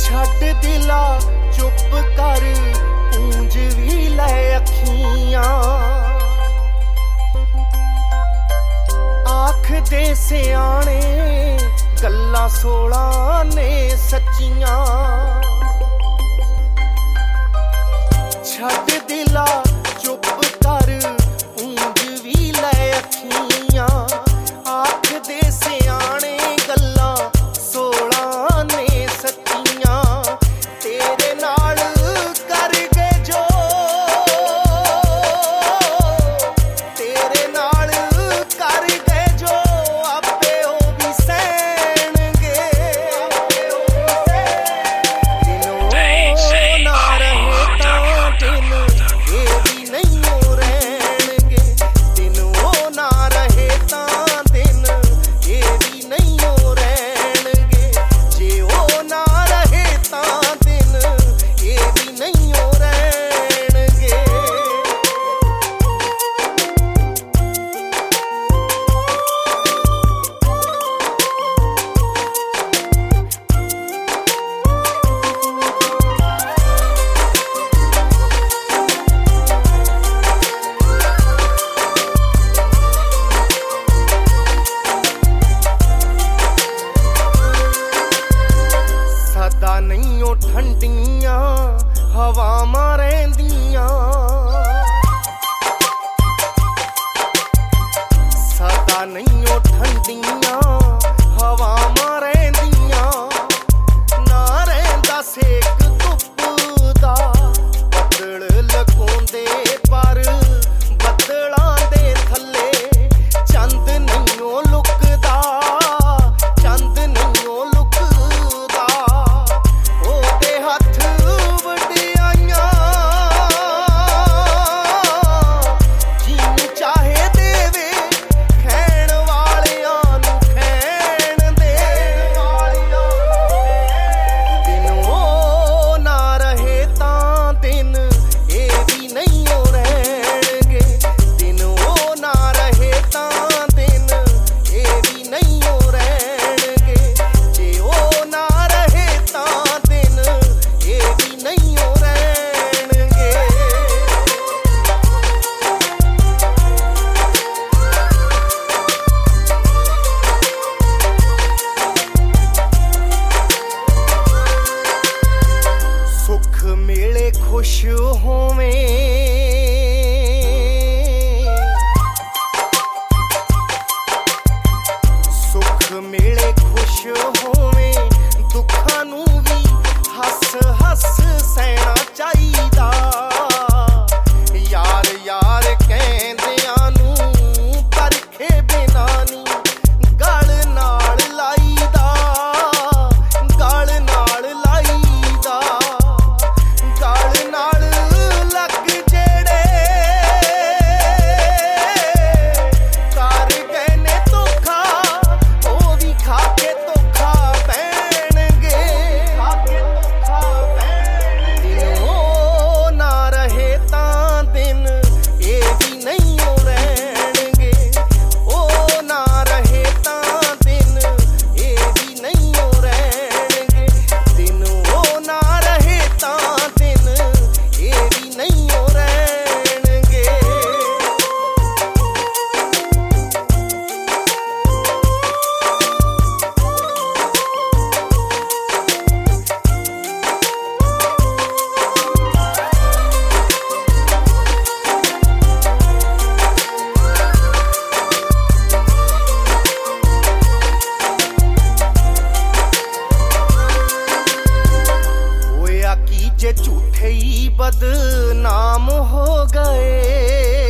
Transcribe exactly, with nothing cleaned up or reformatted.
ਛੱਡ ਦਿਲਾ ਚੁੱਪ ਕਰ ਪੂੰਝ ਵੀ ਲੈ ਅੱਖੀਆਂ ਆਖਦੇ ਸਿਆਣੇ ਗੱਲਾਂ ਸੋਲਾਂ ਨੇ ਸੱਚੀਆਂ ਛੱਡ ਦਿਲਾ ਚੁੱਪ ਕਰ ਪੂੰਝ ਵੀ ਲੈ ਅੱਖੀਆਂ ਆਖਦੇ ਸਿਆਣੇ ਗੱਲਾਂ ਸੋਲਾਂ ਨੇ ਸੱਚੀਆਂ ਤੇਰੇ ਨਾਲ ਕਰ ਗਏ ਜੋ ਤੇਰੇ ਨਾਲ ਕਰ ਗਏ ਜੋ ਆਪੇ ਉਹ ਵੀ ਸਹਿਣਗੇ ਦਿਨੋਂ ਨਾ ਰਹੇ ਤਾਂ ਦਿਨ ਇਹ ਵੀ ਨਹੀਂ ਹੋ ਰਹਿਣਗੇ ਦਿਨੋਂ ਨਾ ਰਹੇ ਤਾਂ ਦਿਨ ਇਹ ਵੀ ਨਹੀਂ ਹੋ ਰਹਿਣਗੇ ਜੇ ਉਹ ਨਾ ਰਹੇ ਤਾਂ ਦਿਨ ਇਹ ਵੀ ਨਹੀਂ ਹੋ ਰਹਿਣਗੇ ਸਦਾ ਨਹੀਂ ਉਹ ਠੰਡੀਆਂ ਹਵਾਵਾਂ ਰਹਿੰਦੀਆਂ ਸਦਾ ਨਹੀਂ ਉਹ ਠੰਡੀਆਂ ਹਵਾਵਾਂ ਰਹਿੰਦੀਆਂ ਨਾ ਰਹਿੰਦਾ ਸੇਕ ਧੁੱਪ ਦਾ ਬੱਦਲ ਲਗਾਉਂਦੇ ਪਰ ਬੱਦਲਾਂ ਦੇ ਥੱਲੇ ਚੰਦ ਨਹੀਂ ਉਹ ਲੁਕਦਾ ਚੰਦ ਨਹੀਂ ਉਹ ਲੁਕਦਾ ਉਹਦੇ ਹੱਥ ਵਡਿਆਈਆਂ ਜਿਹਨੂੰ ਚਾਹੇ ਦੇਵੇ ਖੈਣ ਵਾਲਿਆਂ ਨੂੰ ਖੈਣ ਦੇ ਦਿਨੋਂ ਨਾ ਰਹੇ ਤਾਂ ਦਿਨ ਇਹ ਵੀ ਨਹੀਂ ਹੋ ਰਹਿਣਗੇ ਦਿਨੋਂ ਨਾ ਰਹੇ ਤਾਂ ਦਿਨ ਇਹ ਵੀ ਨਹੀਂ ਹੋ ਰਹਿਣਗੇ ਜੇ ਉਹ ਨਾ ਰਹੇ ਤਾਂ ਦਿਨ ਇਹ ਵੀ ਨਹੀਂ ਹੋ ਰਹਿਣਗੇ ਸੁੱਖ ਮਿਲੇ ਖੁਸ਼ ਹੋਵੇਂ ਸੁੱਖ ਮਿਲੇ ਖੁਸ਼ ਹੋਵੇਂ ਦੁੱਖਾਂ ਨੂੰ ਵੀ ਹੱਸ ਹੱਸ ਸਹਿਣਾ ਚਾਹੀਦਾ ਯਾਰ ਯਾਰ ਕਹਿੰਦਿਆਂ ਨੂੰ ਪਰਖੇ ਬਿਨਾਂ ਨੀ ਗਲ ਨਾਲ ਲਾਈਦਾ ਗਲ ਨਾਲ ਲਾਈਦਾ ਗਲ ਨਾਲ ਲੱਗ ਜਿਹੜੇ ਕਰ ਗਏ ਨੇ ਧੋਖਾ ਉਹ ਵੀ ਖਾ ਕੇ ਧੋਖਾ ਪੈਣਗੇ ਖਾ ਕੇ ਧੋਖਾ ਪੈਣਗੇ ਦਿਨੋਂ ਨਾ ਰਹੇ ਤਾਂ ਦਿਨ ਇਹ ਵੀ ਨਹੀਂ ਹੋ ਰਹਿਣਗੇ ਉਹ ਨਾ ਰਹੇ ਤਾਂ ਦਿਨ ਇਹ ਵੀ ਨਹੀਂ ਹੋ ਰਹਿਣਗੇ ਦਿਨੋਂ ਨਾ ਰਹੇ ਤਾਂ ਦਿਨ ਇਹ ਵੀ ਨਹੀਂ ਹੋ ਰਹਿਣਗੇ ਹੋਇਆ ਕੀ ਜੇ ਝੂਠੇ ਹੀ ਬਦਨਾਮ ਹੋ ਗਏ